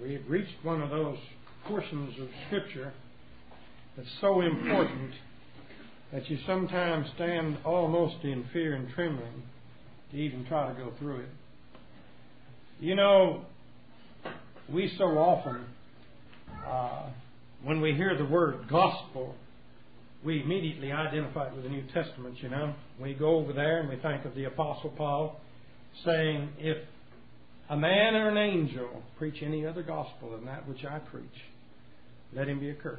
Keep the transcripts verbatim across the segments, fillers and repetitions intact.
We've reached one of those portions of Scripture that's so important that you sometimes stand almost in fear and trembling to even try to go through it. You know, we so often, uh, when we hear the word gospel, we immediately identify it with the New Testament, you know. We go over there and we think of the Apostle Paul saying, if a man or an angel preach any other gospel than that which I preach, let him be accursed.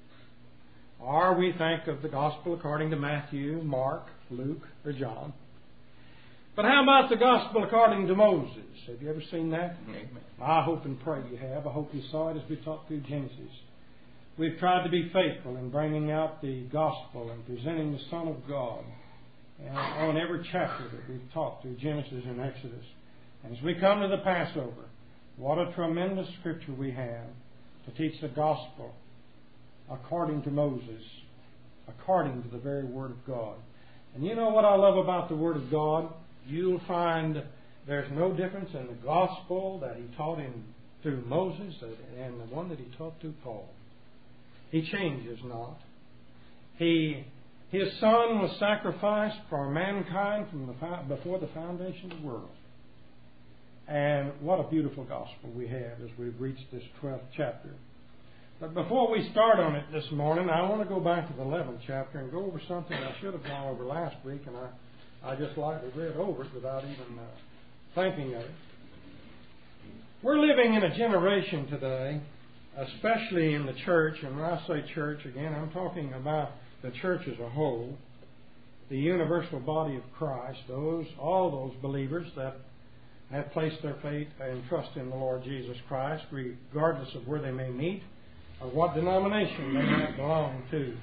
Or we think of the gospel according to Matthew, Mark, Luke, or John. But how about the gospel according to Moses? Have you ever seen that? Amen. I hope and pray you have. I hope you saw it as we talked through Genesis. We've tried to be faithful in bringing out the gospel and presenting the Son of God on every chapter that we've taught through Genesis and Exodus. And as we come to the Passover, what a tremendous scripture we have to teach the gospel according to Moses, according to the very Word of God. And you know what I love about the Word of God? You'll find there's no difference in the gospel that he taught in through Moses and the one that he taught through Paul. He changes not. He, his Son was sacrificed for mankind from the, before the foundation of the world. And what a beautiful gospel we have as we've reached this twelfth chapter. But before we start on it this morning, I want to go back to the eleventh chapter and go over something I should have gone over last week, and I, I just lightly read over it without even uh, thinking of it. We're living in a generation today, especially in the church, and when I say church, again, I'm talking about the church as a whole, the universal body of Christ, those all those believers that have placed their faith and trust in the Lord Jesus Christ, regardless of where they may meet or what denomination they might belong to.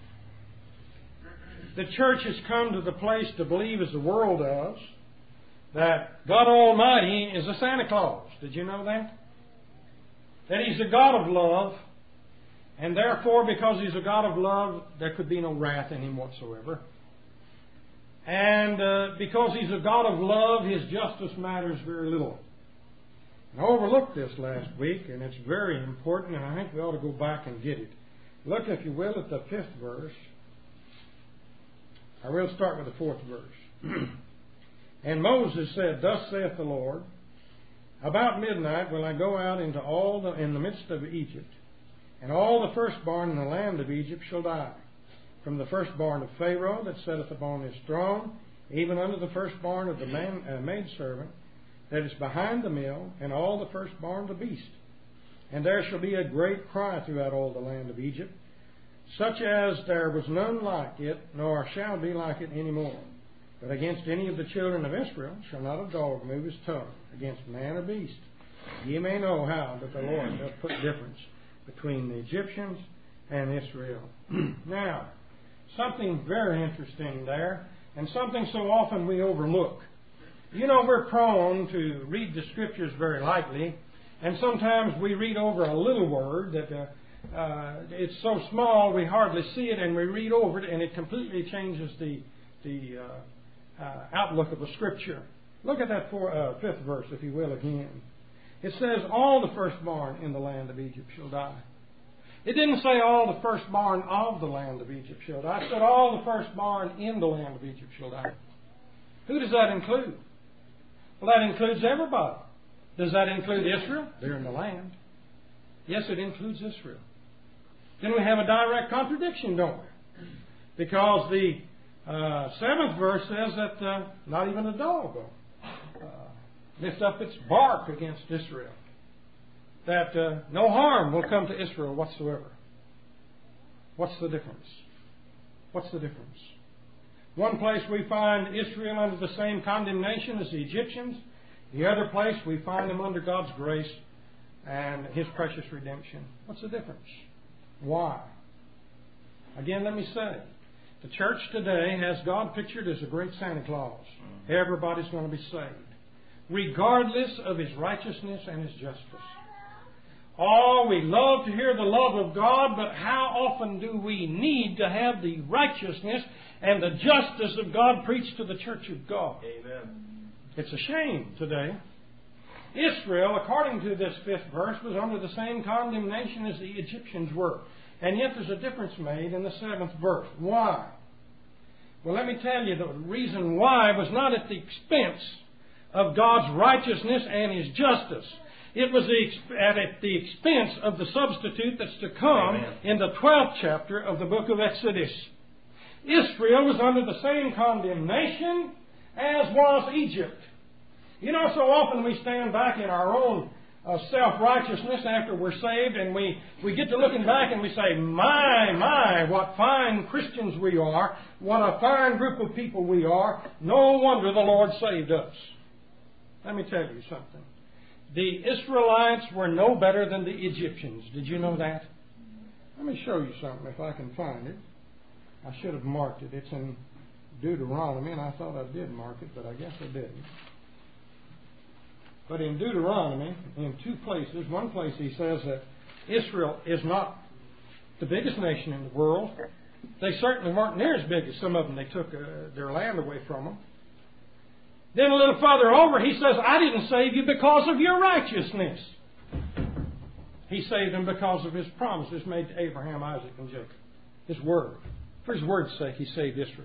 The church has come to the place to believe, as the world does, that God Almighty is a Santa Claus. Did you know that? That He's a God of love, and therefore, because He's a God of love, there could be no wrath in Him whatsoever. And uh, because He's a God of love, His justice matters very little. I overlooked this last week, and it's very important, and I think we ought to go back and get it. Look, if you will, at the fifth verse. I will start with the fourth verse. And Moses said, Thus saith the Lord, About midnight will I go out into all the, in the midst of Egypt, and all the firstborn in the land of Egypt shall die, from the firstborn of Pharaoh that sitteth upon his throne, even unto the firstborn of the man, uh, maidservant that is behind the mill, and all the firstborn of the beast. And there shall be a great cry throughout all the land of Egypt, such as there was none like it, nor shall be like it any more. But against any of the children of Israel shall not a dog move his tongue, against man or beast. Ye may know how that the Lord doth put difference between the Egyptians and Israel. Now, something very interesting there, and something so often we overlook. You know, we're prone to read the Scriptures very lightly, and sometimes we read over a little word that uh, uh, it's so small we hardly see it, and we read over it, and it completely changes the the uh, uh, outlook of a Scripture. Look at that four, uh, fifth verse, if you will, again. It says, All the firstborn in the land of Egypt shall die. It didn't say all the firstborn of the land of Egypt shall die. It said all the firstborn in the land of Egypt shall die. Who does that include? Well, that includes everybody. Does that include Israel? They're in the land. Yes, it includes Israel. Then we have a direct contradiction, don't we? Because the uh, seventh verse says that uh, not even a dog will uh, lift up its bark against Israel. That uh, no harm will come to Israel whatsoever. What's the difference? What's the difference? One place we find Israel under the same condemnation as the Egyptians. The other place we find them under God's grace and His precious redemption. What's the difference? Why? Again, let me say, the church today has God pictured as a great Santa Claus. Everybody's going to be saved, regardless of his righteousness and his justice. Oh, we love to hear the love of God, but how often do we need to have the righteousness and the justice of God preached to the church of God? Amen. It's a shame today Israel, according to this fifth verse, was under the same condemnation as the Egyptians were. And yet there's a difference made in the seventh verse. Why? Well, let me tell you, the reason why was not at the expense of God's righteousness and His justice. It was the, at the expense of the substitute that's to come Amen. In the twelfth chapter of the book of Exodus. Israel was under the same condemnation as was Egypt. You know, so often we stand back in our own uh, self-righteousness after we're saved, and we, we get to looking back and we say, my, my, what fine Christians we are, what a fine group of people we are. No wonder the Lord saved us. Let me tell you something. The Israelites were no better than the Egyptians. Did you know that? Let me show you something if I can find it. I should have marked it. It's in Deuteronomy, and I thought I did mark it, but I guess I didn't. But in Deuteronomy, in two places, one place he says that Israel is not the biggest nation in the world. They certainly weren't near as big as some of them. They took uh, their land away from them. Then a little farther over, he says, I didn't save you because of your righteousness. He saved them because of His promises made to Abraham, Isaac, and Jacob. His word. For His word's sake, He saved Israel.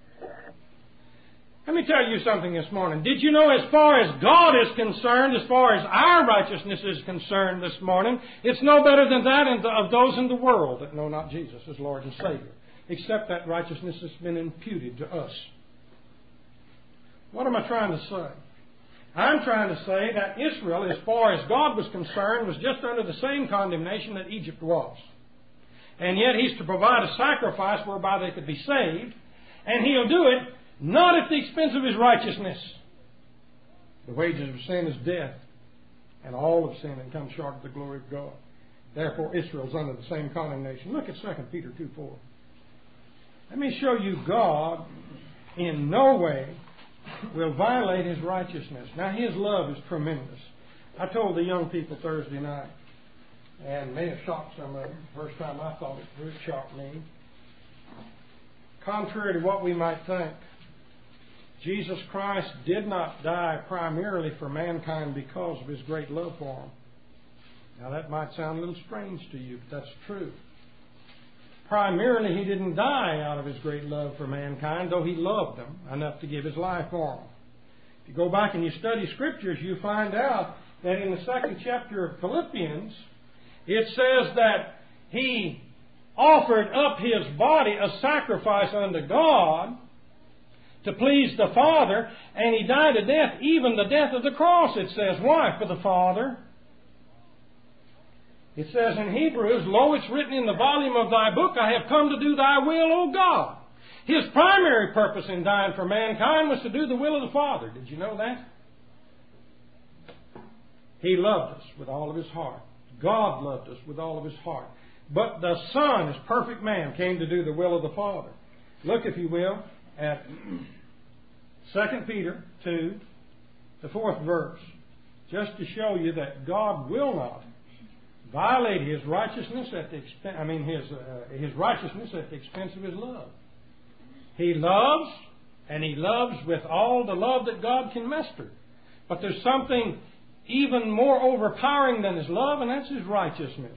Let me tell you something this morning. Did you know, as far as God is concerned, as far as our righteousness is concerned this morning, it's no better than that of those in the world that know not Jesus as Lord and Savior, except that righteousness has been imputed to us. What am I trying to say? I'm trying to say that Israel, as far as God was concerned, was just under the same condemnation that Egypt was. And yet He's to provide a sacrifice whereby they could be saved, and He'll do it not at the expense of His righteousness. The wages of sin is death, and all of sin and come short of the glory of God. Therefore, Israel's under the same condemnation. Look at Second Peter two four. Let me show you God in no way will violate His righteousness. Now, His love is tremendous. I told the young people Thursday night, and may have shocked some of them. The first time I thought it would shock me. Contrary to what we might think, Jesus Christ did not die primarily for mankind because of His great love for them. Now that might sound a little strange to you, but that's true. Primarily He didn't die out of His great love for mankind, though He loved them enough to give His life for them. If you go back and you study Scriptures, you find out that in the second chapter of Philippians, it says that He offered up His body a sacrifice unto God to please the Father, and He died a death, even the death of the cross, it says. Why? For the Father. It says in Hebrews, lo, it's written in the volume of Thy book, I have come to do Thy will, O God. His primary purpose in dying for mankind was to do the will of the Father. Did you know that? He loved us with all of His heart. God loved us with all of His heart. But the Son, as perfect man, came to do the will of the Father. Look, if you will, at Second Peter two, the fourth verse, just to show you that God will not violate His righteousness at the expense. I mean, His uh, His righteousness at the expense of His love. He loves, and He loves with all the love that God can muster. But there's something even more overpowering than His love, and that's His righteousness.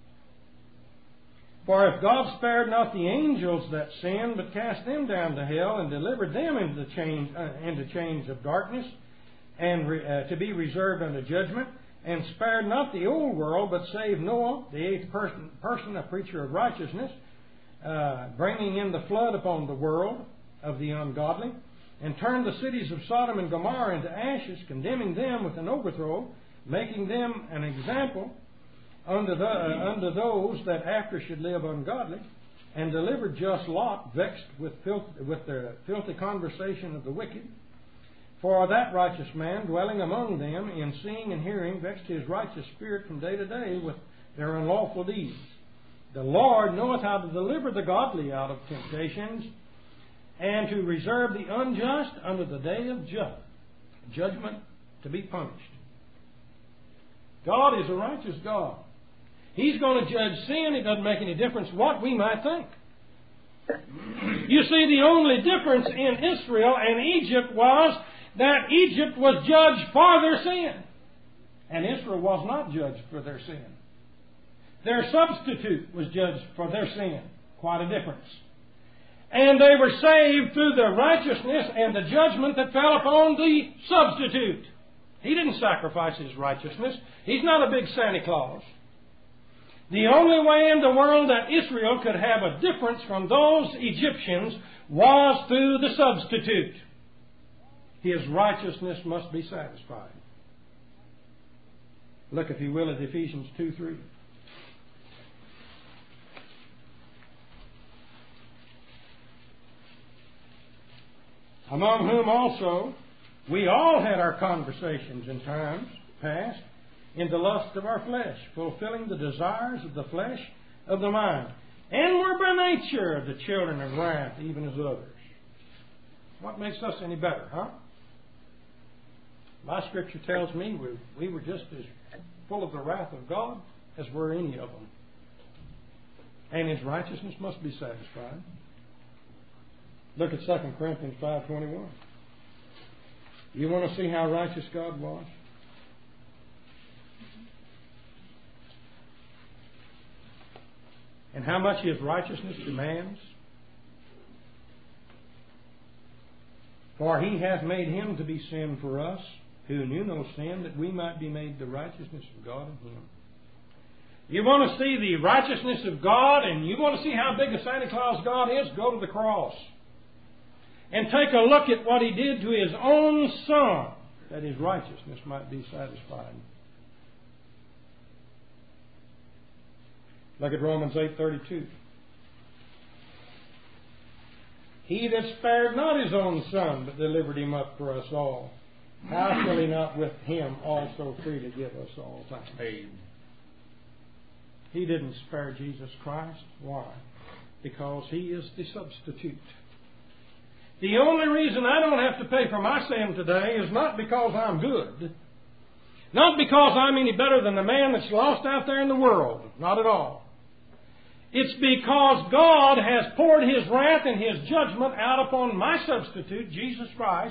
For if God spared not the angels that sinned, but cast them down to hell and delivered them into the chains, uh, into chains of darkness, and re, uh, to be reserved unto judgment, and spared not the old world, but saved Noah, the eighth person, person a preacher of righteousness, uh, bringing in the flood upon the world of the ungodly, and turned the cities of Sodom and Gomorrah into ashes, condemning them with an overthrow, making them an example unto, the, uh, unto those that after should live ungodly, and delivered just Lot, vexed with, filth, with the filthy conversation of the wicked. For that righteous man, dwelling among them, in seeing and hearing, vexed his righteous spirit from day to day with their unlawful deeds. The Lord knoweth how to deliver the godly out of temptations, and to reserve the unjust unto the day of ju- judgment to be punished. God is a righteous God. He's going to judge sin. It doesn't make any difference what we might think. You see, the only difference in Israel and Egypt was that Egypt was judged for their sin. And Israel was not judged for their sin. Their substitute was judged for their sin. Quite a difference. And they were saved through the righteousness and the judgment that fell upon the substitute. He didn't sacrifice his righteousness. He's not a big Santa Claus. The only way in the world that Israel could have a difference from those Egyptians was through the substitute. His righteousness must be satisfied. Look, if you will, at Ephesians two three. Among whom also we all had our conversations in times past in the lust of our flesh, fulfilling the desires of the flesh of the mind, and were by nature the children of wrath, even as others. What makes us any better, huh? My scripture tells me we, we were just as full of the wrath of God as were any of them. And His righteousness must be satisfied. Look at Second Corinthians five twenty-one. You want to see how righteous God was? And how much His righteousness demands? For He hath made Him to be sin for us, who knew no sin, that we might be made the righteousness of God in Him. You want to see the righteousness of God, and you want to see how big a Santa Claus God is? Go to the cross. And take a look at what He did to His own Son, that His righteousness might be satisfied. Look at Romans eight thirty-two. He that spared not His own Son, but delivered Him up for us all, how shall He not with Him also freely give us all things? Amen. He didn't spare Jesus Christ. Why? Because He is the substitute. The only reason I don't have to pay for my sin today is not because I'm good. Not because I'm any better than the man that's lost out there in the world. Not at all. It's because God has poured His wrath and His judgment out upon my substitute, Jesus Christ.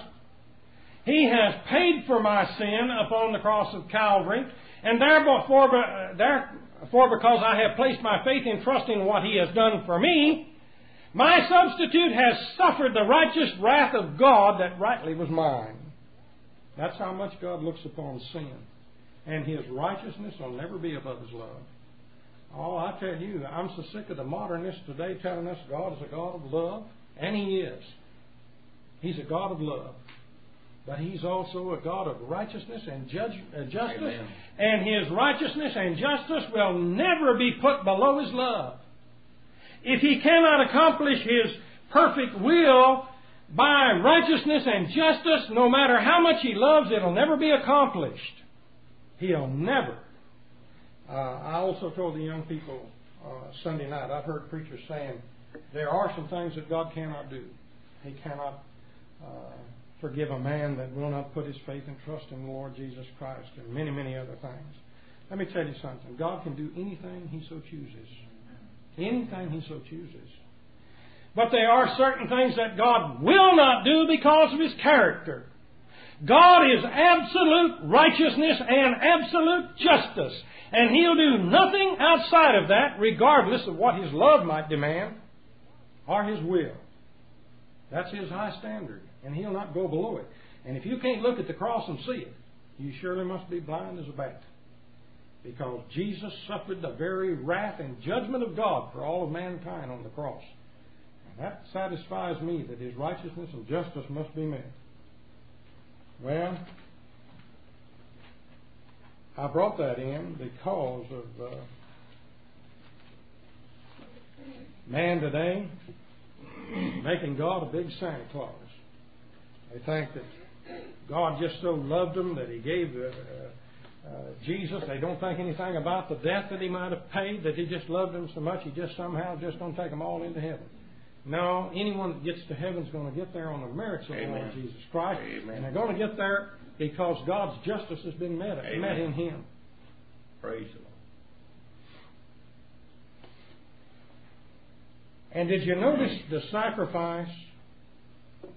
He has paid for my sin upon the cross of Calvary. And therefore, therefore, because I have placed my faith and trust in what He has done for me, my substitute has suffered the righteous wrath of God that rightly was mine. That's how much God looks upon sin. And His righteousness will never be above His love. Oh, I tell you, I'm so sick of the modernists today telling us God is a God of love. And He is. He's a God of love. But He's also a God of righteousness and judge, uh, justice. Amen. And His righteousness and justice will never be put below His love. If He cannot accomplish His perfect will by righteousness and justice, no matter how much He loves, it'll never be accomplished. He'll never. Uh, I also told the young people uh, Sunday night, I've heard preachers saying, there are some things that God cannot do. He cannot uh, forgive a man that will not put his faith and trust in the Lord Jesus Christ, and many, many other things. Let me tell you something. God can do anything He so chooses. Anything He so chooses. But there are certain things that God will not do because of His character. God is absolute righteousness and absolute justice. And He'll do nothing outside of that, regardless of what His love might demand or His will. That's His high standard. And He'll not go below it. And if you can't look at the cross and see it, you surely must be blind as a bat. Because Jesus suffered the very wrath and judgment of God for all of mankind on the cross. And that satisfies me that His righteousness and justice must be met. Well, I brought that in because of uh, man today making God a big Santa Claus. They think that God just so loved them that He gave uh, uh, Jesus. They don't think anything about the death that He might have paid, that He just loved them so much He just somehow just don't take them all into heaven. No, anyone that gets to heaven is going to get there on the merits of the Lord Jesus Christ. Amen. And they're going to get there because God's justice has been met, met in Him. Praise the Lord. And did you notice the sacrifice,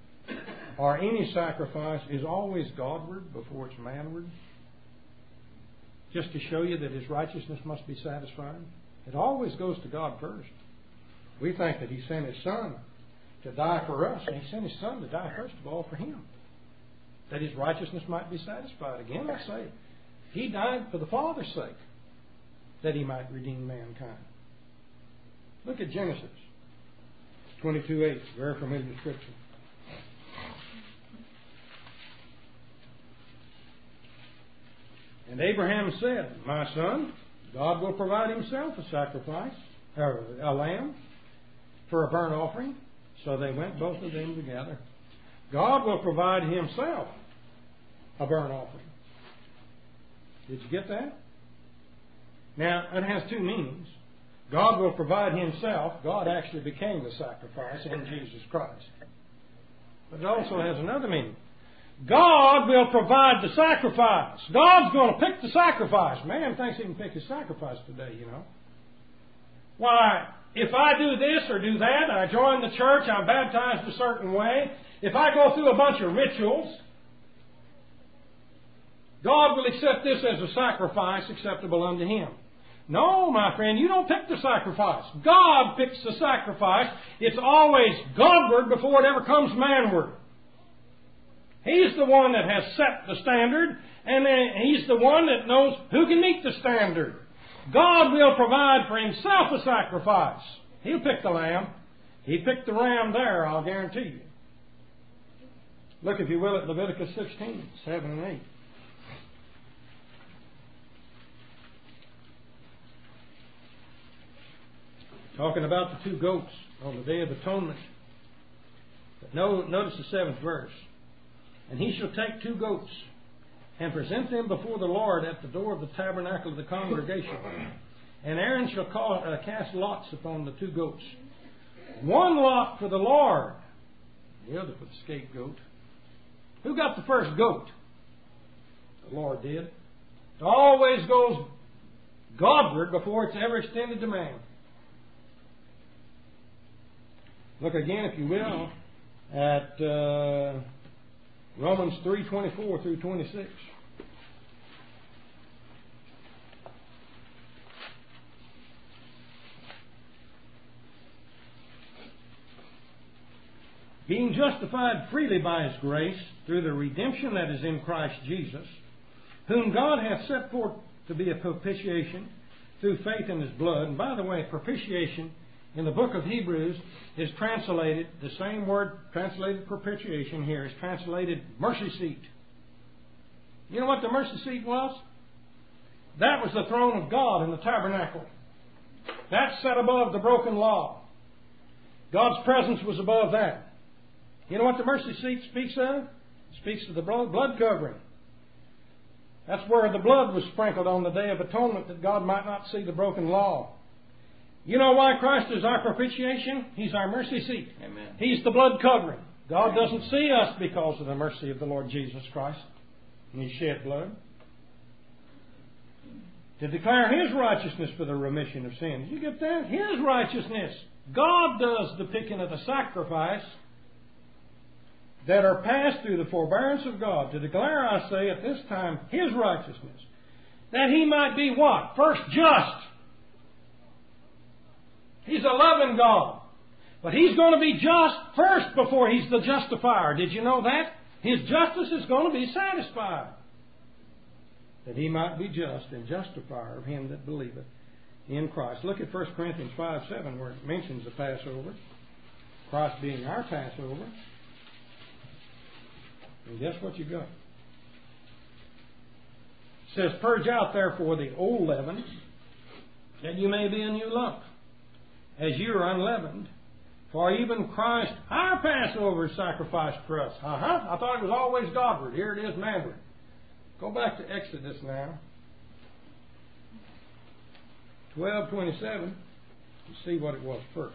or any sacrifice, is always Godward before it's manward? just to show you that His righteousness must be satisfied? It always goes to God first. We think that He sent His Son to die for us, and He sent His Son to die first of all for Him, that His righteousness might be satisfied. Again, I say, He died for the Father's sake, that He might redeem mankind. Look at Genesis twenty-two eight, very familiar scripture. And Abraham said, "My son, God will provide Himself a sacrifice, or a lamb, for a burnt offering." So they went both of them together. God will provide Himself a burnt offering. Did you get that? Now, it has two meanings. God will provide Himself. God actually became the sacrifice in Jesus Christ. But it also has another meaning. God will provide the sacrifice. God's going to pick the sacrifice. Man thinks he can pick his sacrifice today, you know. Why, if I do this or do that, I join the church, I'm baptized a certain way, if I go through a bunch of rituals, God will accept this as a sacrifice acceptable unto Him. No, my friend, you don't pick the sacrifice. God picks the sacrifice. It's always Godward before it ever comes manward. He's the one that has set the standard, and He's the one that knows who can meet the standard. God will provide for Himself a sacrifice. He'll pick the lamb. He picked the ram there, I'll guarantee you. Look, if you will, at Leviticus sixteen, seven and eight. Talking about the two goats on the Day of Atonement. But no, notice the seventh verse. "And he shall take two goats, and present them before the Lord at the door of the tabernacle of the congregation. And Aaron shall call, uh, cast lots upon the two goats. One lot for the Lord, the other for the scapegoat." Who got the first goat? The Lord did. It always goes Godward before it's ever extended to man. Look again, if you will, at uh, Romans three twenty-four through twenty-six. "Being justified freely by His grace, through the redemption that is in Christ Jesus, whom God hath set forth to be a propitiation through faith in His blood." And by the way, propitiation in the book of Hebrews is translated, the same word translated propitiation here is translated mercy seat. You know what the mercy seat was? That was the throne of God in the tabernacle. That's set above the broken law. God's presence was above that. You know what the mercy seat speaks of? It speaks of the blood covering. That's where the blood was sprinkled on the Day of Atonement, that God might not see the broken law. You know why Christ is our propitiation? He's our mercy seat. Amen. He's the blood covering. God doesn't see us because of the mercy of the Lord Jesus Christ. And He shed blood to declare His righteousness for the remission of sins. You get that? His righteousness. God does the picking of the sacrifice that are passed through the forbearance of God to declare, I say, at this time, His righteousness. That He might be what? First, just. He's a loving God. But He's going to be just first before He's the justifier. Did you know that? His justice is going to be satisfied. That He might be just and justifier of him that believeth in Christ. Look at First Corinthians five seven where it mentions the Passover. Christ being our Passover. And guess what you got? It says, "Purge out therefore the old leaven, that you may be a new lump, as you are unleavened. For even Christ, our Passover, is sacrificed for us." Uh-huh. I thought it was always Godward. Here it is manward. Go back to Exodus now. twelve twenty-seven. And see what it was first.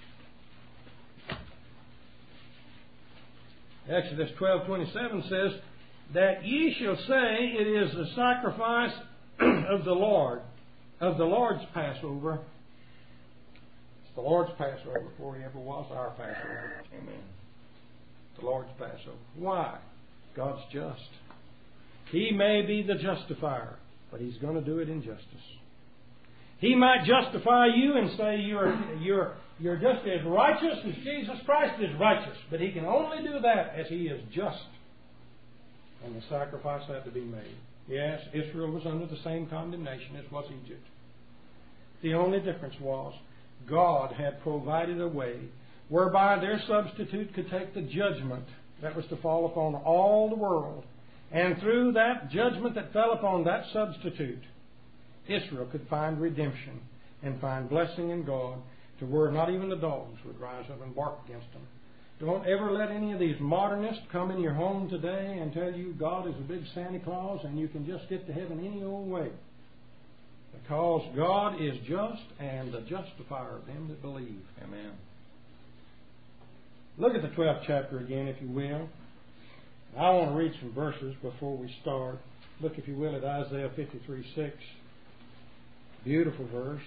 Exodus twelve twenty-seven says, "That ye shall say, it is the sacrifice of the Lord, of the Lord's Passover." The Lord's Passover before He ever was our Passover. Amen. The Lord's Passover. Why? God's just. He may be the justifier. but He's going to do it in justice. He might justify you and say you're, you're, you're just as righteous as Jesus Christ is righteous, but He can only do that as He is just. And the sacrifice had to be made. Yes, Israel was under the same condemnation as was Egypt. The only difference was God had provided a way whereby their substitute could take the judgment that was to fall upon all the world. And through that judgment that fell upon that substitute, Israel could find redemption and find blessing in God to where not even the dogs would rise up and bark against them. Don't ever let any of these modernists come in your home today and tell you God is a big Santa Claus and you can just get to heaven any old way. Because God is just and the justifier of them that believe. Amen. Look at the twelfth chapter again, if you will. I want to read some verses before we start. Look, if you will, at Isaiah fifty-three six. Beautiful verse.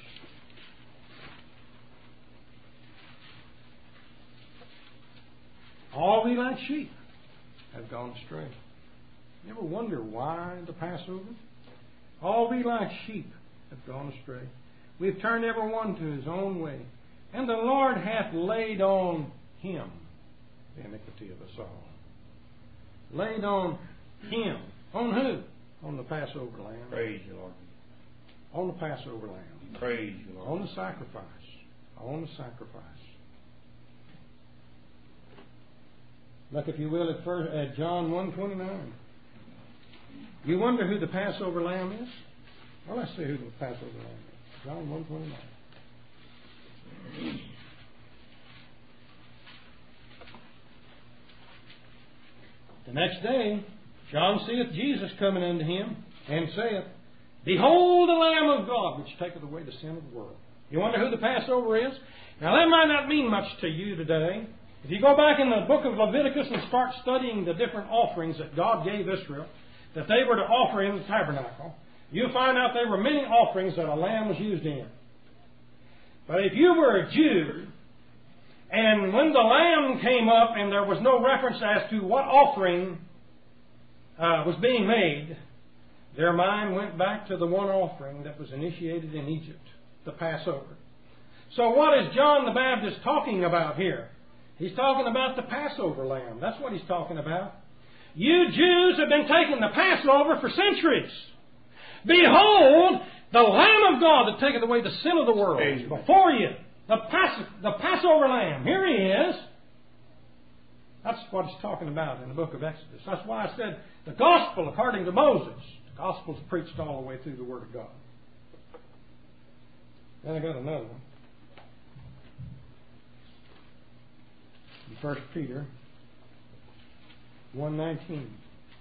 All we like sheep have gone astray. You ever wonder why the Passover? All we like sheep have gone astray. We've turned every one to his own way. And the Lord hath laid on Him the iniquity of us all. Laid on Him. On who? On the Passover lamb. Praise you, Lord. On the Passover lamb. Praise you, Lord. On the sacrifice. On the sacrifice. Look, if you will, at, first, at John one twenty-nine. You wonder who the Passover lamb is? Well, let's see who the Passover lamb is. John one twenty-nine. The next day, John seeth Jesus coming unto him, and saith, Behold the Lamb of God, which taketh away the sin of the world. You wonder who the Passover is? Now, that might not mean much to you today. If you go back in the book of Leviticus and start studying the different offerings that God gave Israel, that they were to offer in the tabernacle, you'll find out there were many offerings that a lamb was used in. But if you were a Jew, and when the lamb came up and there was no reference as to what offering uh, was being made, their mind went back to the one offering that was initiated in Egypt, the Passover. So what is John the Baptist talking about here? He's talking about the Passover lamb. That's what he's talking about. You Jews have been taking the Passover for centuries. Behold, the Lamb of God that taketh away the sin of the world is before you. The, Pas- the Passover lamb. Here He is. That's what he's talking about in the book of Exodus. That's why I said the gospel according to Moses. The gospel's preached all the way through the Word of God. Then I got another one. In First Peter one nineteen.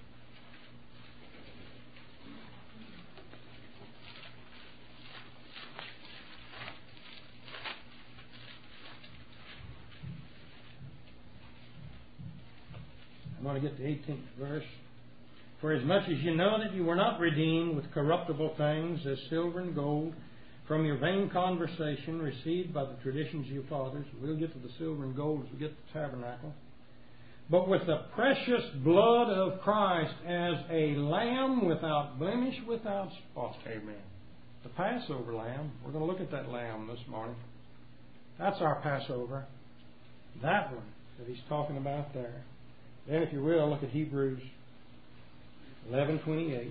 I'm going to get the eighteenth verse. For as much as you know that you were not redeemed with corruptible things as silver and gold from your vain conversation received by the traditions of your fathers. We'll get to the silver and gold as we get to the tabernacle. But with the precious blood of Christ as a lamb without blemish, without spot. Amen. The Passover lamb. We're going to look at that lamb this morning. That's our Passover. That one that he's talking about there. Then, if you will, look at Hebrews eleven twenty-eight.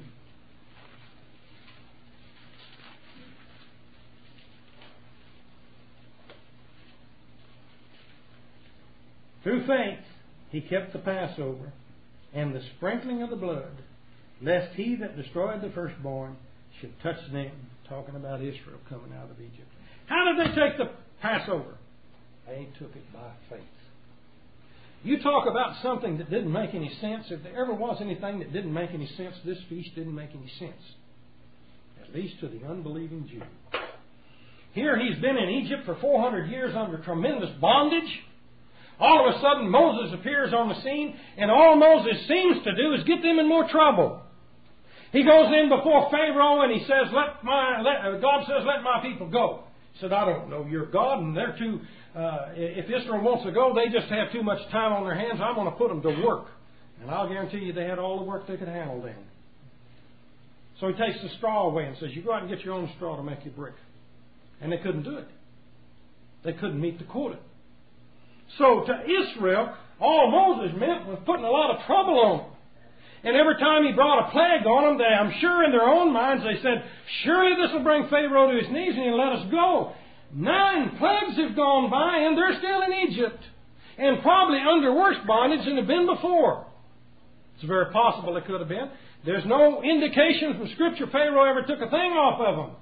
Through faith, he kept the Passover and the sprinkling of the blood, lest he that destroyed the firstborn should touch them. Talking about Israel coming out of Egypt. How did they take the Passover? They took it by faith. You talk about something that didn't make any sense. If there ever was anything that didn't make any sense, this feast didn't make any sense. At least to the unbelieving Jew. Here he's been in Egypt for four hundred years under tremendous bondage. All of a sudden Moses appears on the scene, and all Moses seems to do is get them in more trouble. He goes in before Pharaoh and he says, "Let my let, God says, let my people go." He said, "I don't know your God, and they're too. Uh, if Israel wants to go, they just have too much time on their hands. I'm going to put them to work." And I'll guarantee you they had all the work they could handle then. So he takes the straw away and says, you go out and get your own straw to make your brick. And they couldn't do it. They couldn't meet the quota. So to Israel, all Moses meant was putting a lot of trouble on them. And every time he brought a plague on them, they, I'm sure in their own minds they said, surely this will bring Pharaoh to his knees and he'll let us go. Nine plagues have gone by and they're still in Egypt. And probably under worse bondage than have been before. It's very possible it could have been. There's no indication from Scripture Pharaoh ever took a thing off of them.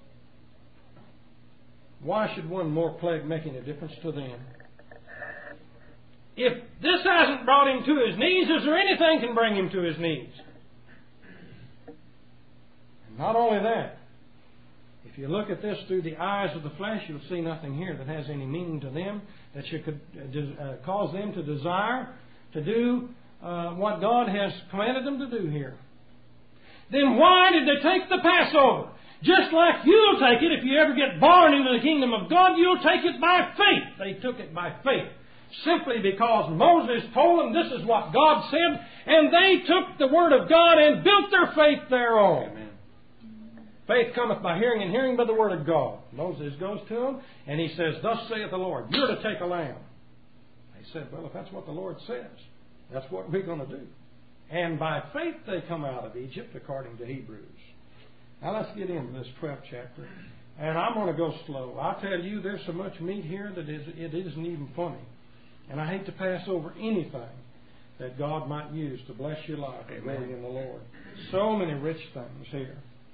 Why should one more plague make any difference to them? If this hasn't brought him to his knees, is there anything can bring him to his knees? And not only that, if you look at this through the eyes of the flesh, you'll see nothing here that has any meaning to them, that should uh, cause them to desire to do uh, what God has commanded them to do here. Then why did they take the Passover? Just like you'll take it if you ever get born into the kingdom of God, you'll take it by faith. They took it by faith. Simply because Moses told them this is what God said, and they took the Word of God and built their faith thereon. Amen. Faith cometh by hearing, and hearing by the Word of God. Moses goes to them, and he says, thus saith the Lord, you're to take a lamb. They said, well, if that's what the Lord says, that's what we're going to do. And by faith they come out of Egypt, according to Hebrews. Now let's get into this twelfth chapter. And I'm going to go slow. I tell you, there's so much meat here that it isn't even funny. And I hate to pass over anything that God might use to bless your life and glory in the Lord. So many rich things here.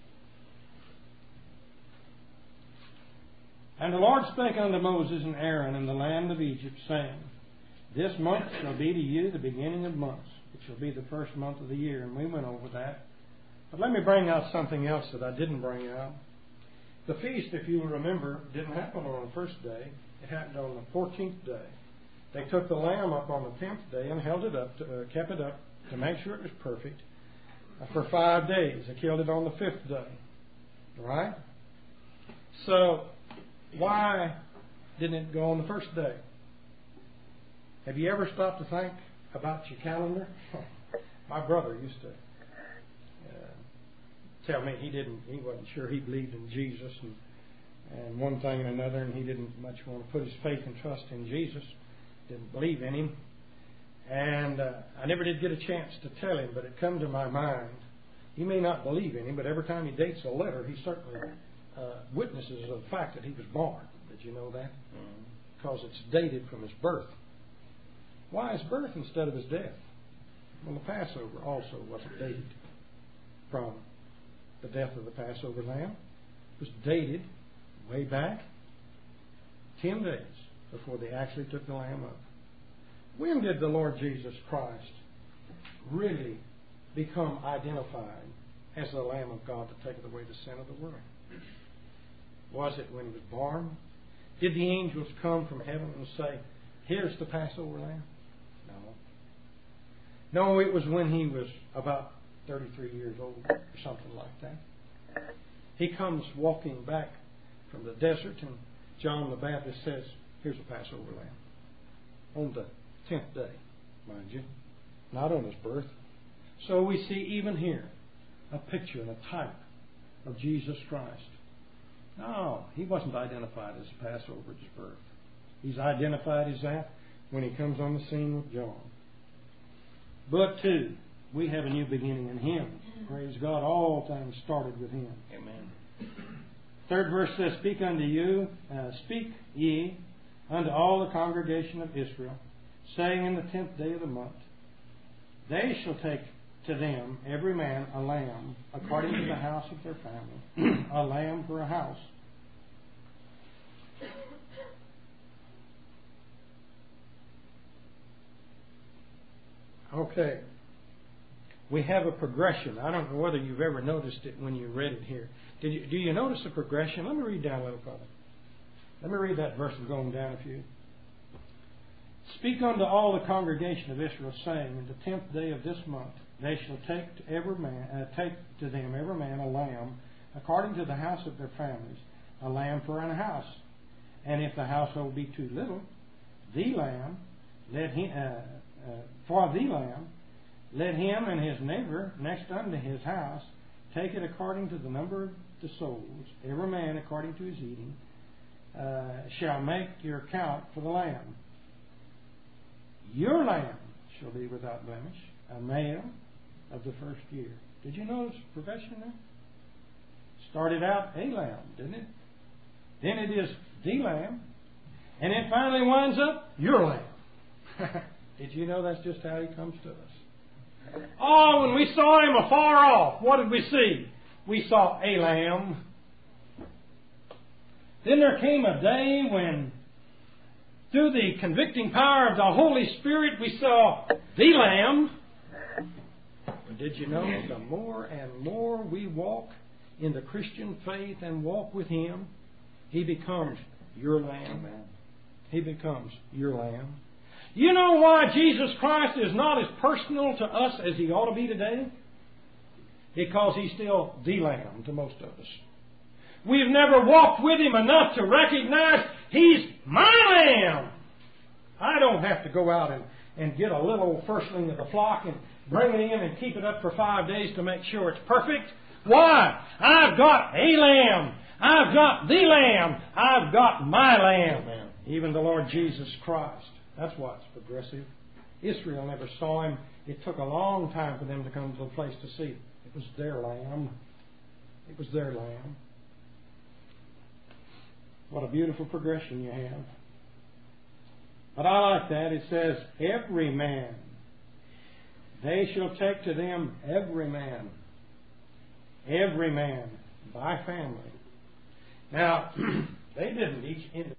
And the Lord spake unto Moses and Aaron in the land of Egypt, saying, this month shall be to you the beginning of months. It shall be the first month of the year. And we went over that. But let me bring out something else that I didn't bring out. The feast, if you remember, didn't happen on the first day. It happened on the fourteenth day. They took the lamb up on the tenth day and held it up, to, uh, kept it up to make sure it was perfect uh, for five days. They killed it on the fifth day. Right? So, why didn't it go on the first day? Have you ever stopped to think about your calendar? My brother used to uh, tell me he didn't, he wasn't sure he believed in Jesus and, and one thing and another, and he didn't much want to put his faith and trust in Jesus. Didn't believe in him. And uh, I never did get a chance to tell him, but it come to my mind. He may not believe in him, but every time he dates a letter, he certainly uh, witnesses of the fact that he was born. Did you know that? Mm-hmm. Because it's dated from his birth. Why his birth instead of his death? Well, the Passover also wasn't dated from the death of the Passover lamb. It was dated way back ten days before they actually took the lamb up. When did the Lord Jesus Christ really become identified as the Lamb of God to take away the sin of the world? Was it when he was born? Did the angels come from heaven and say, here's the Passover lamb? No. No, it was when he was about thirty-three years old or something like that. He comes walking back from the desert, and John the Baptist says, here's a Passover lamb. On the tenth day, mind you. Not on his birth. So we see even here a picture and a type of Jesus Christ. No, he wasn't identified as Passover at his birth. He's identified as that when he comes on the scene with John. But two, we have a new beginning in him. Praise God, all things started with him. Amen. Third verse says, Speak unto you, uh, speak ye unto all the congregation of Israel, saying in the tenth day of the month, they shall take to them every man a lamb according to the house of their family, a lamb for a house. Okay. We have a progression. I don't know whether you've ever noticed it when you read it here. Did you, do you notice the progression? Let me read down a little further. Let me read that verse and going down a few. Speak unto all the congregation of Israel, saying, in the tenth day of this month they shall take to every man, uh, take to them every man a lamb, according to the house of their families, a lamb for an house. And if the household be too little, the lamb, let him, uh, uh, for the lamb, let him and his neighbor next unto his house take it according to the number of the souls, every man according to his eating, uh, shall make your count for the lamb. Your lamb shall be without blemish, a male of the first year. Did you notice progression there? Started out a lamb, didn't it? Then it is the lamb. And it finally winds up your lamb. Did you know that's just how he comes to us? Oh, when we saw him afar off, what did we see? We saw a lamb. Then there came a day when, through the convicting power of the Holy Spirit, we saw the lamb. But did you know the more and more we walk in the Christian faith and walk with him, he becomes your lamb. He becomes your lamb. You know why Jesus Christ is not as personal to us as he ought to be today? Because he's still the lamb to most of us. We've never walked with him enough to recognize he's my lamb. I don't have to go out and, and get a little firstling of the flock and bring it in and keep it up for five days to make sure it's perfect. Why? I've got a lamb. I've got the lamb. I've got my lamb. Even the Lord Jesus Christ. That's why it's progressive. Israel never saw him. It took a long time for them to come to the place to see him. It was their lamb. It was their lamb. What a beautiful progression you have. But I like that. It says, every man. They shall take to them every man. Every man. By family. Now, they didn't each individually.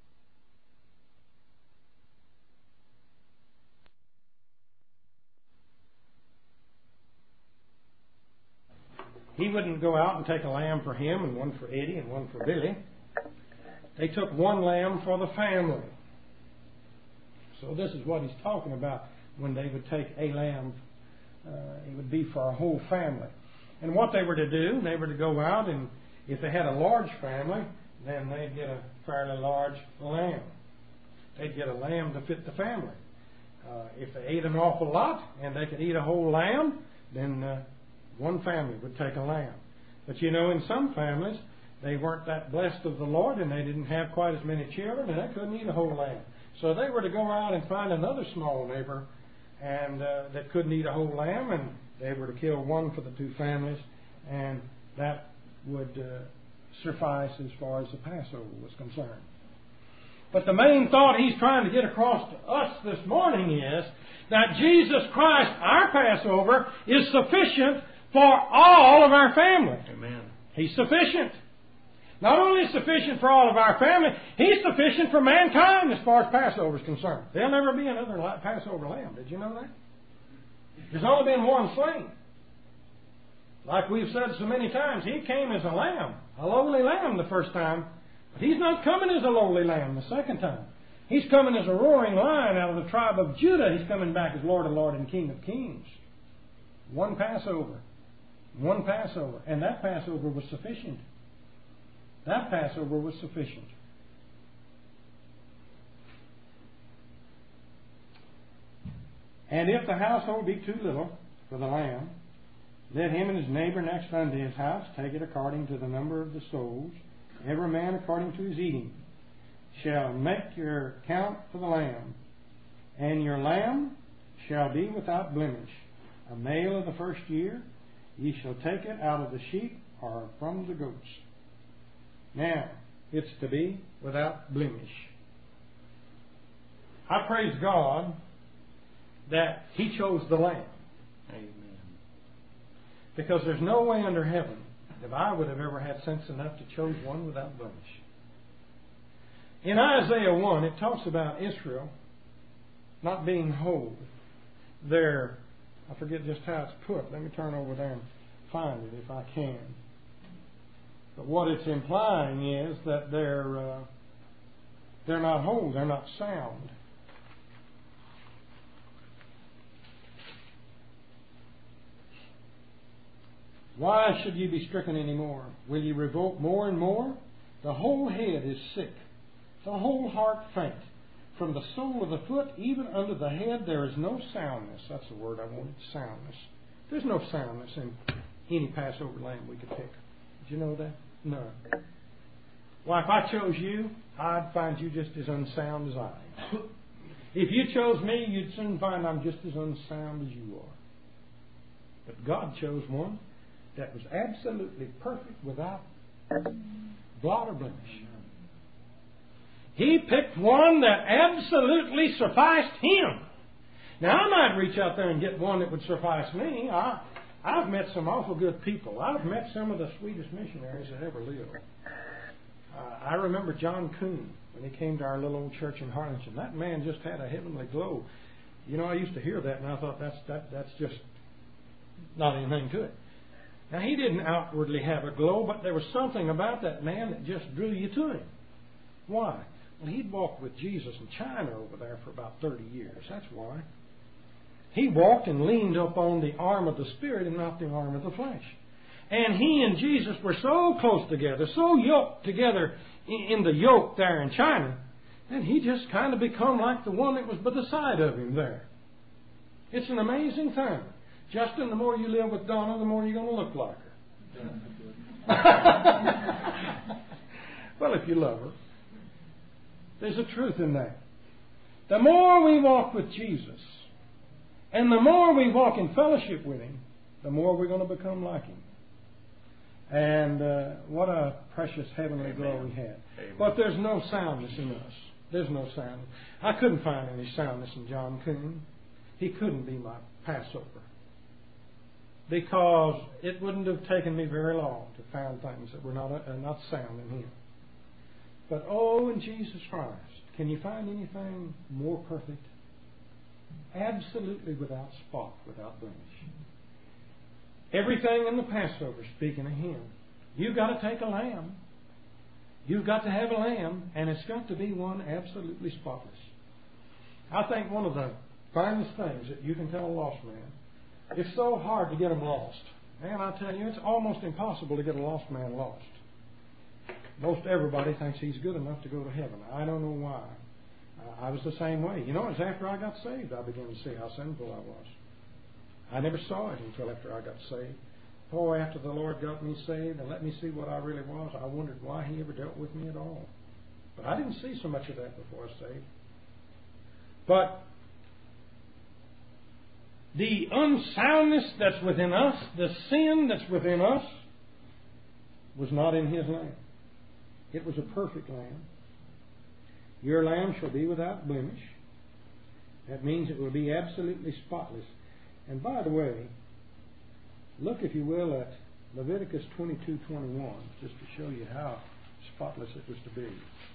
He wouldn't go out and take a lamb for him and one for Eddie and one for Billy. They took one lamb for the family. So this is what he's talking about when they would take a lamb. Uh, it would be for a whole family. And what they were to do, they were to go out, and if they had a large family, then they'd get a fairly large lamb. They'd get a lamb to fit the family. Uh, if they ate an awful lot and they could eat a whole lamb, then uh, one family would take a lamb. But you know, in some families, they weren't that blessed of the Lord, and they didn't have quite as many children, and they couldn't eat a whole lamb. So they were to go out and find another small neighbor and uh, that couldn't eat a whole lamb, and they were to kill one for the two families, and that would uh, suffice as far as the Passover was concerned. But the main thought he's trying to get across to us this morning is that Jesus Christ, our Passover, is sufficient for all of our family. Amen. He's sufficient. Not only is sufficient for all of our family, He's sufficient for mankind as far as Passover is concerned. There'll never be another Passover lamb. Did you know that? There's only been one slain. Like we've said so many times, He came as a lamb, a lowly lamb the first time. But He's not coming as a lowly lamb the second time. He's coming as a roaring lion out of the tribe of Judah. He's coming back as Lord of Lords and King of Kings. One Passover. One Passover. And that Passover was sufficient. That Passover was sufficient. And if the household be too little for the lamb, let him and his neighbor next unto his house take it according to the number of the souls, every man according to his eating, shall make your count for the lamb. And your lamb shall be without blemish, a male of the first year. Ye shall take it out of the sheep or from the goats. Now, it's to be without blemish. I praise God that He chose the lamb. Amen. Because there's no way under heaven that I would have ever had sense enough to choose one without blemish. In Isaiah one, it talks about Israel not being whole. They're, I forget just how it's put. Let me turn over there and find it if I can. But what it's implying is that they're uh, they're not whole, they're not sound. Why should you be stricken any more? Will you revolt more and more? The whole head is sick, the whole heart faint. From the sole of the foot even under the head there is no soundness. That's the word I wanted, soundness. There's no soundness in any Passover lamb we could pick. Did you know that? None. Why, if I chose you, I'd find you just as unsound as I am. If you chose me, you'd soon find I'm just as unsound as you are. But God chose one that was absolutely perfect, without blot or blemish. He picked one that absolutely sufficed Him. Now, I might reach out there and get one that would suffice me. I, I've met some awful good people. I've met some of the sweetest missionaries that ever lived. Uh, I remember John Coon when he came to our little old church in Harlingen. That man just had a heavenly glow. You know, I used to hear that, and I thought that's that that's just not anything to it. Now, he didn't outwardly have a glow, but there was something about that man that just drew you to him. Why? Well, he'd walked with Jesus in China over there for about thirty years. That's why. He walked and leaned up on the arm of the Spirit and not the arm of the flesh. And he and Jesus were so close together, so yoked together in the yoke there in China, that he just kind of become like the one that was by the side of him there. It's an amazing thing. Justin, the more you live with Donna, the more you're going to look like her. Well, if you love her. There's a truth in that. The more we walk with Jesus, and the more we walk in fellowship with Him, the more we're going to become like Him. And uh, what a precious heavenly glow we had. Amen. But there's no soundness in us. There's no sound. I couldn't find any soundness in John Coon. He couldn't be my Passover. Because it wouldn't have taken me very long to find things that were not, uh, not sound in Him. But oh, in Jesus Christ, can you find anything more perfect? Absolutely without spot, without blemish. Everything in the Passover speaking of Him. You've got to take a lamb. You've got to have a lamb, and it's got to be one absolutely spotless. I think one of the finest things that you can tell a lost man, it's so hard to get them lost. Man, I tell you, it's almost impossible to get a lost man lost. Most everybody thinks he's good enough to go to heaven. I don't know why. Uh, I was the same way. You know, it was after I got saved I began to see how sinful I was. I never saw it until after I got saved. Oh, after the Lord got me saved and let me see what I really was, I wondered why He ever dealt with me at all. But I didn't see so much of that before I was saved. But the unsoundness that's within us, the sin that's within us, was not in His lamb. It was a perfect lamb. Your lamb shall be without blemish. That means it will be absolutely spotless. And by the way, look, if you will, at Leviticus twenty-two twenty-one, just to show you how spotless it was to be.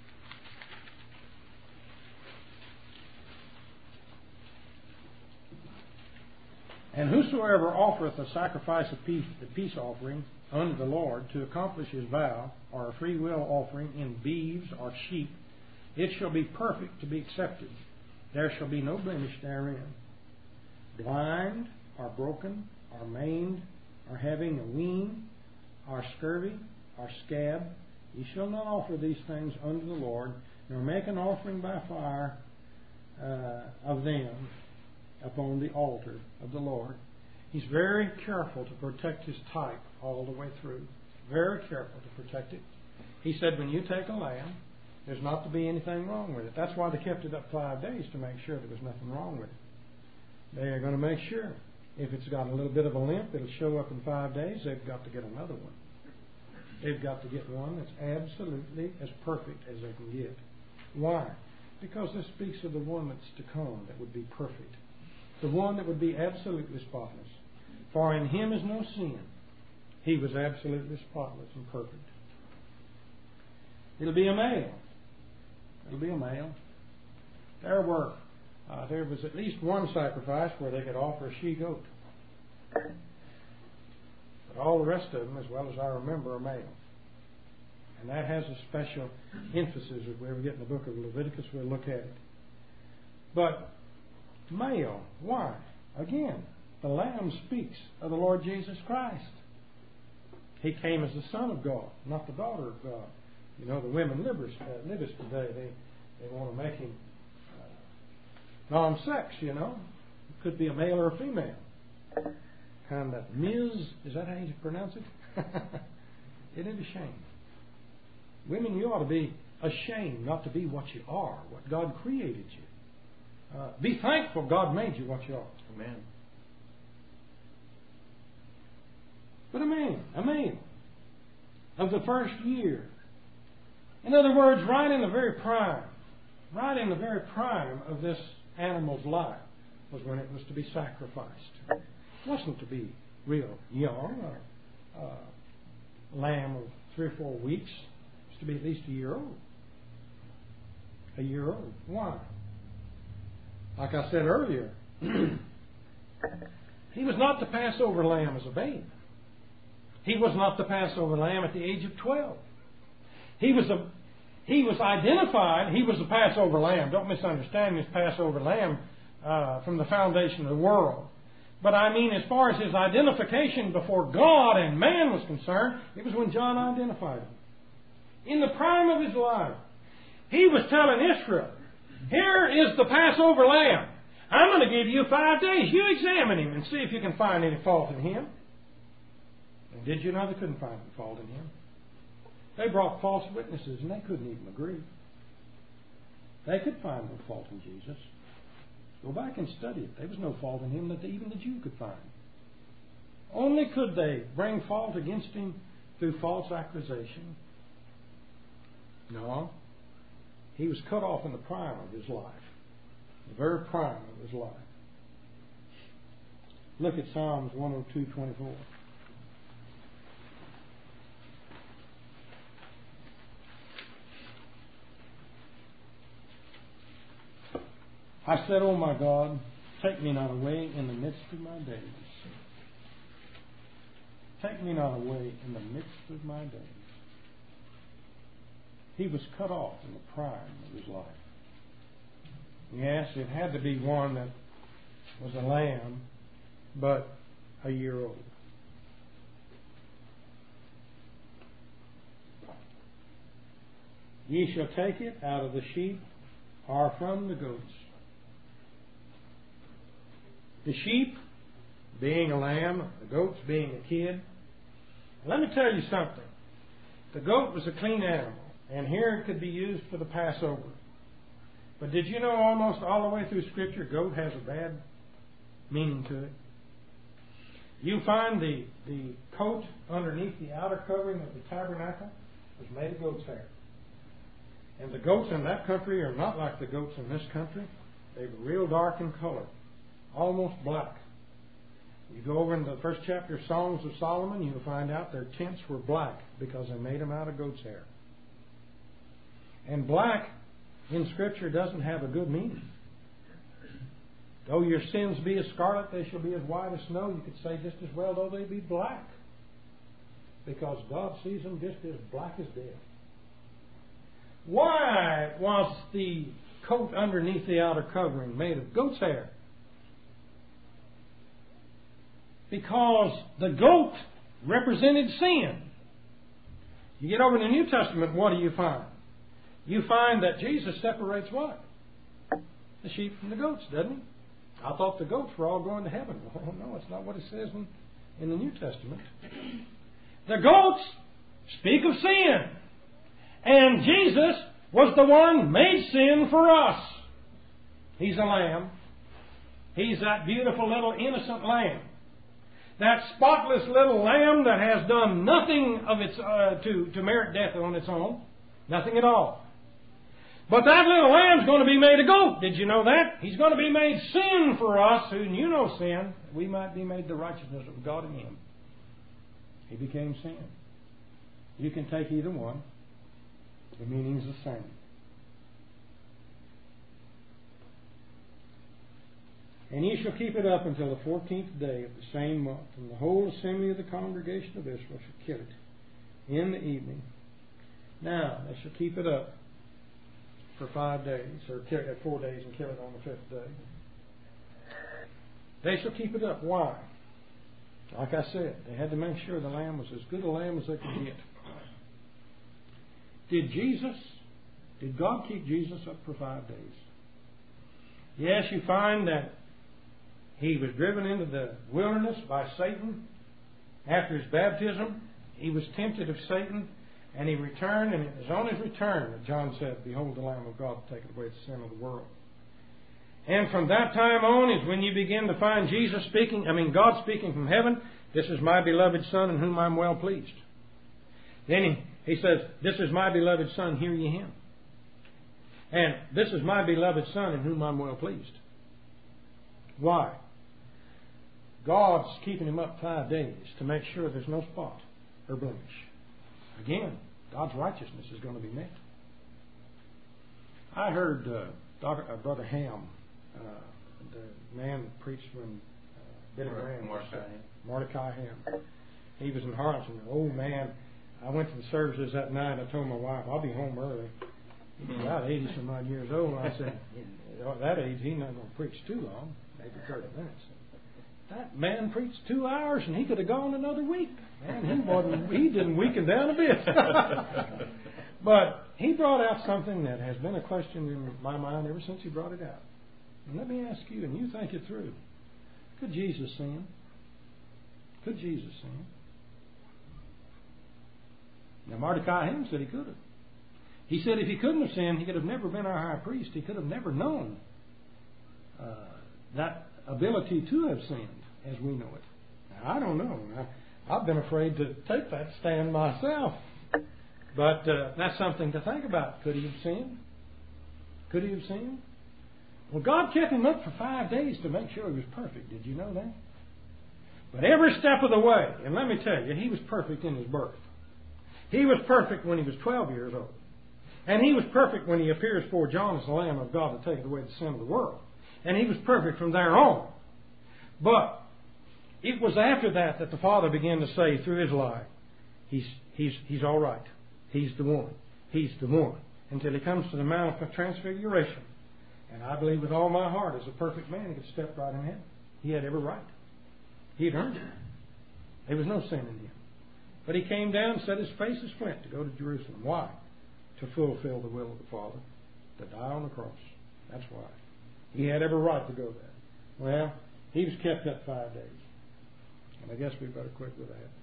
And whosoever offereth a sacrifice of peace, the peace offering unto the Lord to accomplish his vow, or a free will offering in beeves or sheep, it shall be perfect to be accepted. There shall be no blemish therein. Blind, or broken, or maimed, or having a wean, or scurvy, or scab, ye shall not offer these things unto the Lord, nor make an offering by fire uh, of them upon the altar of the Lord. He's very careful to protect His type all the way through. Very careful to protect it. He said when you take a lamb, there's not to be anything wrong with it. That's why they kept it up five days, to make sure there was nothing wrong with it. They are going to make sure. If it's got a little bit of a limp, it'll show up in five days. They've got to get another one. They've got to get one that's absolutely as perfect as they can get. Why? Because this speaks of the one that's to come that would be perfect. The one that would be absolutely spotless. For in Him is no sin. He was absolutely spotless and perfect. It'll be a male. It'll be a male. There were, uh, there was at least one sacrifice where they could offer a she-goat. But all the rest of them, as well as I remember, are male. And that has a special emphasis. If we ever get in the book of Leviticus, we'll look at it. But male, why? Again, the Lamb speaks of the Lord Jesus Christ. He came as the Son of God, not the daughter of God. You know, the women livers, uh, livers today, they, they want to make Him uh, non-sex, you know. It could be a male or a female. kind of Miz, is that how you pronounce it? Isn't it a shame? Women, you ought to be ashamed not to be what you are, what God created you. Uh, be thankful God made you what you are. Amen. But a man, a male of the first year. In other words, right in the very prime, right in the very prime of this animal's life was when it was to be sacrificed. It wasn't to be real young, a, a lamb of three or four weeks. It was to be at least a year old. A year old. Why? Like I said earlier, he was not the Passover lamb as a babe. He was not the Passover lamb at the age of twelve. He was a he was identified, he was the Passover lamb. Don't misunderstand this Passover lamb uh, from the foundation of the world. But I mean, as far as his identification before God and man was concerned, it was when John identified him. In the prime of his life, he was telling Israel, here is the Passover lamb. I'm going to give you five days. You examine him and see if you can find any fault in him. And did you know they couldn't find any fault in him? They brought false witnesses and they couldn't even agree. They could find no fault in Jesus. Go back and study it. There was no fault in him that even the Jew could find. Only could they bring fault against him through false accusation. No. He was cut off in the prime of his life. The very prime of his life. Look at Psalms one oh two twenty-four. I said, oh my God, take me not away in the midst of my days. Take me not away in the midst of my days. He was cut off in the prime of his life. Yes, it had to be one that was a lamb, but a year old. Ye shall take it out of the sheep or from the goats. The sheep being a lamb, the goats being a kid. Let me tell you something. The goat was a clean animal, and here it could be used for the Passover. But did you know almost all the way through Scripture, goat has a bad meaning to it? You find the, the coat underneath the outer covering of the tabernacle was made of goat's hair. And the goats in that country are not like the goats in this country. They were real dark in color, almost black. You go over into the first chapter of Songs of Solomon, you'll find out their tents were black because they made them out of goat's hair. And black in Scripture doesn't have a good meaning. Though your sins be as scarlet, they shall be as white as snow. You could say just as well, though they be black. Because God sees them just as black as death. Why was the coat underneath the outer covering made of goat's hair? Because the goat represented sin. You get over in the New Testament, what do you find? You find that Jesus separates what? The sheep from the goats, doesn't he? I thought the goats were all going to heaven. Well, no, it's not what it says in, in the New Testament. The goats speak of sin. And Jesus was the one made sin for us. He's a lamb. He's that beautiful little innocent lamb. That spotless little lamb that has done nothing of its uh, to, to merit death on its own. Nothing at all. But that little lamb's going to be made a goat. Did you know that? He's going to be made sin for us who knew no sin. We might be made the righteousness of God in Him. He became sin. You can take either one. The meaning's the same. And ye shall keep it up until the fourteenth day of the same month, and the whole assembly of the congregation of Israel shall kill it in the evening. Now, they shall keep it up for five days, or kill it four days and kill it on the fifth day. They shall keep it up. Why? Like I said, they had to make sure the lamb was as good a lamb as they could get. Did Jesus, did God keep Jesus up for five days? Yes, you find that He was driven into the wilderness by Satan after his baptism. He was tempted of Satan, and he returned, and it was on his return that John said, "Behold the Lamb of God that taketh away the sin of the world." And from that time on is when you begin to find Jesus speaking, I mean God speaking from heaven, "This is my beloved Son in whom I'm well pleased." Then he, he says, "This is my beloved Son, hear ye him." And this is my beloved Son in whom I'm well pleased. Why? God's keeping him up five days to make sure there's no spot or blemish. Again, God's righteousness is going to be met. I heard uh, Doctor, uh, Brother Ham, uh, the man that preached when uh, Billy Graham was uh, Mordecai Ham. He was in Harlingen. Old man, I went to the services that night. I told my wife, "I'll be home early." He was about eighty some odd years old. I said, "At that age, he's not going to preach too long, maybe thirty minutes." That man preached two hours, and he could have gone another week. Man, he wasn't. He didn't weaken down a bit. But he brought out something that has been a question in my mind ever since he brought it out. And let me ask you, and you think it through: could Jesus sin? Could Jesus sin? Now, Mordecai Ham said he could have. He said if he couldn't have sinned, he could have never been our high priest. He could have never known uh, that ability to have sinned as we know it. Now, I don't know. I, I've been afraid to take that stand myself. But uh, that's something to think about. Could he have sinned? Could he have sinned? Well, God kept him up for five days to make sure he was perfect. Did you know that? But every step of the way, and let me tell you, he was perfect in his birth. He was perfect when he was twelve years old. And he was perfect when he appears before John as the Lamb of God to take away the sin of the world. And he was perfect from there on. But it was after that that the Father began to say through his life, he's, he's, he's all right. He's the one. He's the one. Until he comes to the Mount of Transfiguration. And I believe with all my heart, as a perfect man, he could step right in heaven. He had every right. He had earned it. There was no sin in him. But he came down and set his face as flint to go to Jerusalem. Why? To fulfill the will of the Father. To die on the cross. That's why. He had every right to go there. Well, he was kept up five days. And I guess we better quit with that.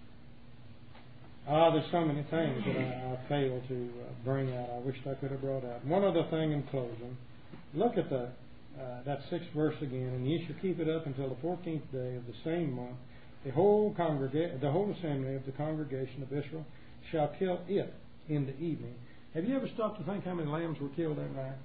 Ah, there's so many things that I, I failed to uh, bring out. I wished I could have brought out. One other thing in closing. Look at the uh, that sixth verse again. And ye shall keep it up until the fourteenth day of the same month. The whole congrega- the whole assembly of the congregation of Israel shall kill it in the evening. Have you ever stopped to think how many lambs were killed that night?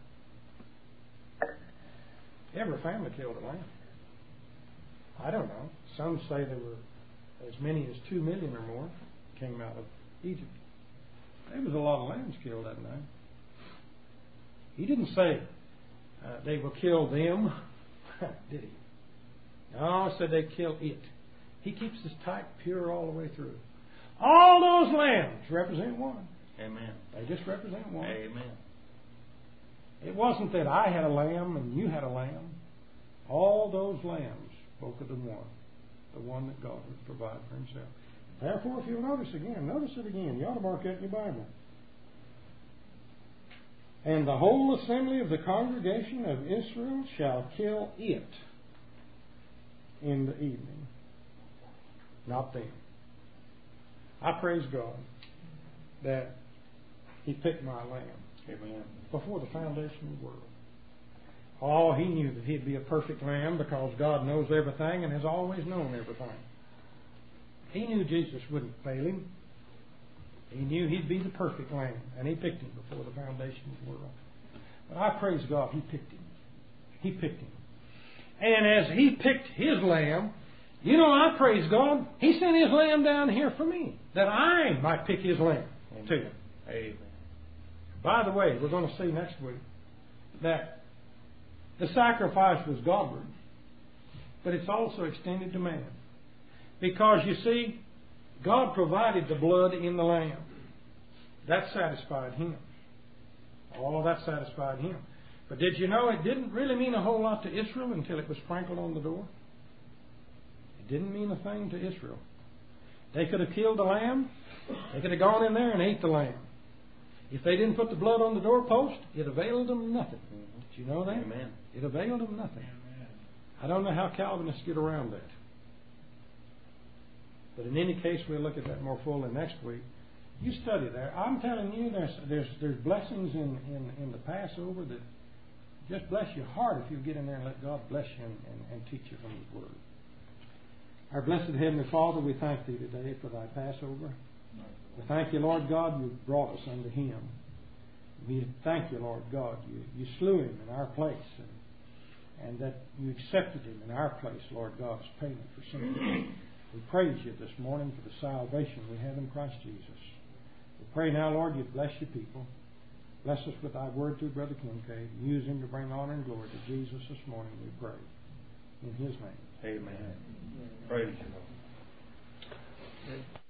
Every family killed a lamb. I don't know. Some say there were as many as two million or more came out of Egypt. There was a lot of lambs killed that night. He didn't say uh, they will kill them, did he? No, he said they kill it. He keeps this type pure all the way through. All those lambs represent one. Amen. They just represent one. Amen. It wasn't that I had a lamb and you had a lamb. All those lambs spoke of the one. The one that God would provide for himself. Therefore, if you'll notice again, notice it again. You ought to mark that in your Bible. And the whole assembly of the congregation of Israel shall kill it in the evening. Not them. I praise God that he picked my lamb. Amen. Before the foundation of the world. Oh, he knew that he'd be a perfect lamb because God knows everything and has always known everything. He knew Jesus wouldn't fail him. He knew he'd be the perfect lamb, and he picked him before the foundation of the world. But I praise God, he picked him. He picked him. And as he picked his lamb, you know, I praise God, he sent his lamb down here for me, that I might pick his lamb Amen. to him. Amen. By the way, we're going to see next week that the sacrifice was Godward, but it's also extended to man. Because, you see, God provided the blood in the lamb. That satisfied him. Oh, that satisfied him. But did you know it didn't really mean a whole lot to Israel until it was sprinkled on the door? It didn't mean a thing to Israel. They could have killed the lamb. They could have gone in there and ate the lamb. If they didn't put the blood on the doorpost, it availed them nothing. Did you know that? Amen. It availed them nothing. I don't know how Calvinists get around that. But in any case, we'll look at that more fully next week. You study there. I'm telling you, there's there's there's blessings in, in, in the Passover that just bless your heart if you get in there and let God bless you and, and, and teach you from His Word. Our blessed Heavenly Father, we thank Thee today for Thy Passover. We thank You, Lord God, You brought us unto Him. We thank You, Lord God, You, you slew Him in our place, and, and that You accepted Him in our place, Lord God, as payment for sin. We praise You this morning for the salvation we have in Christ Jesus. We pray now, Lord, You bless Your people. Bless us with Thy word through Brother Kincaid. Use him to bring honor and glory to Jesus this morning, we pray. In His name. Amen. Amen. Praise You, Lord.